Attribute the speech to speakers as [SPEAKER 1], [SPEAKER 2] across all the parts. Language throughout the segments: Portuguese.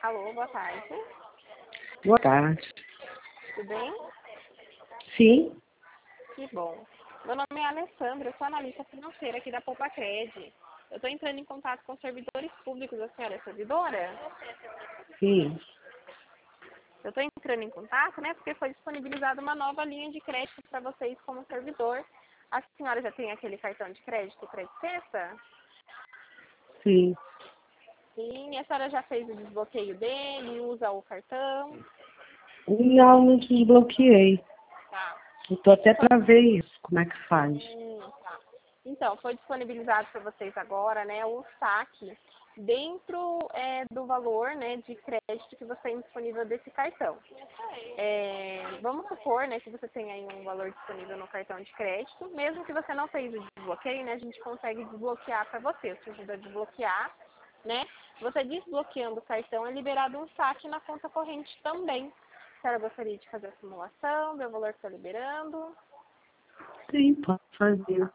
[SPEAKER 1] Alô, boa tarde.
[SPEAKER 2] Boa tarde.
[SPEAKER 1] Tudo bem?
[SPEAKER 2] Sim,
[SPEAKER 1] Que bom. Meu nome é Alessandra, eu sou analista financeira aqui da Poupa Cred. Eu estou entrando em contato com os servidores públicos. A senhora é servidora?
[SPEAKER 2] sim.
[SPEAKER 1] Eu estou entrando em contato, né, porque foi disponibilizada uma nova linha de crédito para vocês como servidor. A senhora já tem aquele cartão de crédito Credit Sexta?
[SPEAKER 2] Sim.
[SPEAKER 1] Sim, a senhora já fez o desbloqueio dele, usa o cartão?
[SPEAKER 2] Não desbloqueei.
[SPEAKER 1] Tá.
[SPEAKER 2] Eu tô até para ver isso, como é que faz.
[SPEAKER 1] Tá. Então, foi disponibilizado para vocês agora, né, o saque dentro do valor, né, de crédito que você tem disponível desse cartão. Vamos supor, né, que você tem aí um valor disponível no cartão de crédito, mesmo que você não fez o desbloqueio, né, a gente consegue desbloquear para você, te ajuda a desbloquear, né? Você desbloqueando o cartão é liberado um saque na conta corrente também. A senhora gostaria de fazer a simulação, ver o valor que está liberando?
[SPEAKER 2] Sim, pode fazer.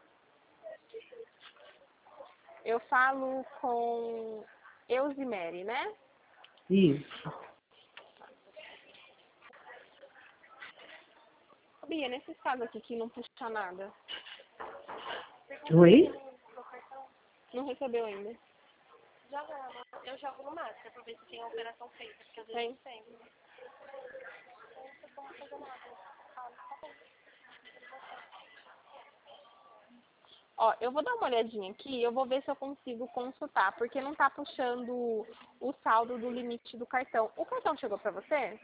[SPEAKER 1] Eu falo com Eusimere, né?
[SPEAKER 2] Isso.
[SPEAKER 1] Bia, nesses casos aqui que não puxa nada,
[SPEAKER 2] Oi?
[SPEAKER 1] não recebeu ainda?
[SPEAKER 3] Eu jogo no Master pra ver se tem a operação feita, porque às
[SPEAKER 1] Tem?
[SPEAKER 3] vezes tem.
[SPEAKER 1] Ó, eu vou dar uma olhadinha aqui, eu vou ver se eu consigo consultar, porque não tá puxando o saldo do limite do cartão. O cartão chegou pra você?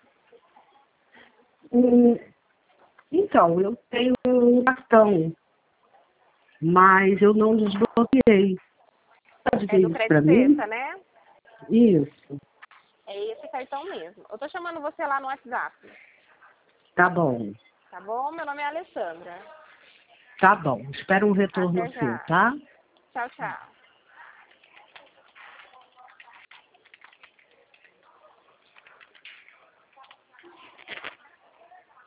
[SPEAKER 2] Hum, Então, eu tenho um cartão, mas eu não desbloqueei. Pode
[SPEAKER 1] É
[SPEAKER 2] ver
[SPEAKER 1] do
[SPEAKER 2] isso
[SPEAKER 1] Credit
[SPEAKER 2] para mim?
[SPEAKER 1] Sexta, né?
[SPEAKER 2] Isso.
[SPEAKER 1] É esse cartão mesmo. Eu tô chamando você lá no WhatsApp,
[SPEAKER 2] Tá bom.
[SPEAKER 1] tá bom? Meu nome é Alessandra.
[SPEAKER 2] Tá bom. Espero um retorno
[SPEAKER 1] Até
[SPEAKER 2] seu,
[SPEAKER 1] já.
[SPEAKER 2] tá?
[SPEAKER 1] Tchau, tchau.